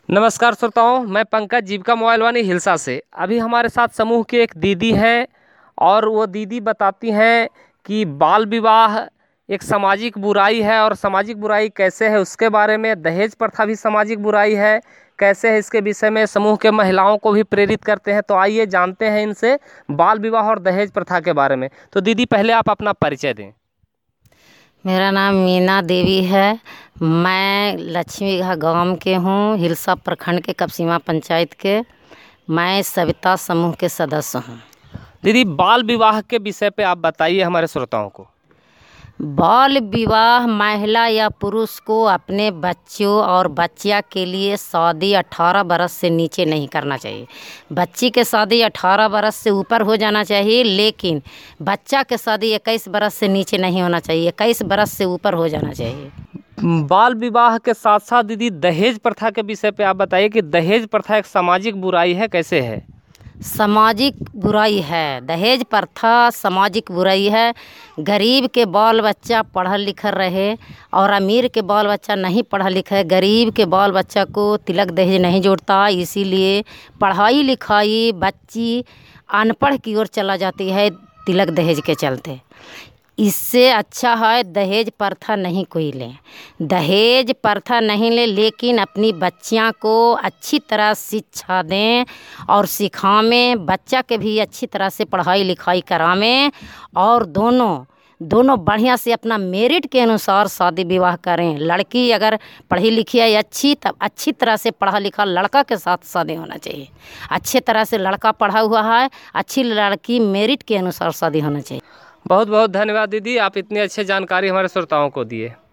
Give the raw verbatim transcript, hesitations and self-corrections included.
नमस्कार श्रोताओं, मैं पंकज जीविका मोबाइल वाणी हिलसा से। अभी हमारे साथ समूह की एक दीदी हैं और वो दीदी बताती हैं कि बाल विवाह एक सामाजिक बुराई है और सामाजिक बुराई कैसे है उसके बारे में। दहेज प्रथा भी सामाजिक बुराई है कैसे है, इसके विषय में समूह के महिलाओं को भी प्रेरित करते हैं। तो आइए जानते हैं इनसे बाल विवाह और दहेज प्रथा के बारे में। तो दीदी, पहले आप अपना परिचय दें। मेरा नाम मीना देवी है। मैं लक्ष्मी गांव के हूँ, हिलसा प्रखंड के कपसीमा पंचायत के। मैं सविता समूह के सदस्य हूँ। दीदी, बाल विवाह के विषय पे आप बताइए हमारे श्रोताओं को। बाल विवाह महिला या पुरुष को अपने बच्चों और बच्चिया के लिए शादी अठारह बरस से नीचे नहीं करना चाहिए। बच्ची के शादी अठारह बरस से ऊपर हो जाना चाहिए, लेकिन बच्चा के शादी इक्कीस बरस से नीचे नहीं होना चाहिए, इक्कीस बरस से ऊपर हो जाना चाहिए। बाल विवाह के साथ साथ दीदी, दहेज प्रथा के विषय पे आप बताइए कि दहेज प्रथा एक सामाजिक बुराई है कैसे है। सामाजिक बुराई है, दहेज प्रथा सामाजिक बुराई है। गरीब के बाल बच्चा पढ़ा लिखा रहे और अमीर के बाल बच्चा नहीं पढ़ा लिखा है। गरीब के बाल बच्चा को तिलक दहेज नहीं जोड़ता, इसीलिए पढ़ाई लिखाई बच्ची अनपढ़ की ओर चला जाती है तिलक दहेज के चलते। इससे अच्छा है दहेज प्रथा नहीं कोई ले, दहेज प्रथा नहीं ले, लेकिन अपनी बच्चियां को अच्छी तरह शिक्षा दें और सिखावें, बच्चा के भी अच्छी तरह से पढ़ाई लिखाई करावें और दोनों दोनों बढ़िया से अपना मेरिट के अनुसार शादी विवाह करें। लड़की अगर पढ़ी लिखी है अच्छी, तब अच्छी तरह से पढ़ा लिखा लड़का के साथ शादी होना चाहिए। अच्छे तरह से लड़का पढ़ा हुआ है, अच्छी लड़की मेरिट के अनुसार शादी होना चाहिए। बहुत बहुत धन्यवाद दीदी, आप इतनी अच्छी जानकारी हमारे श्रोताओं को दिए।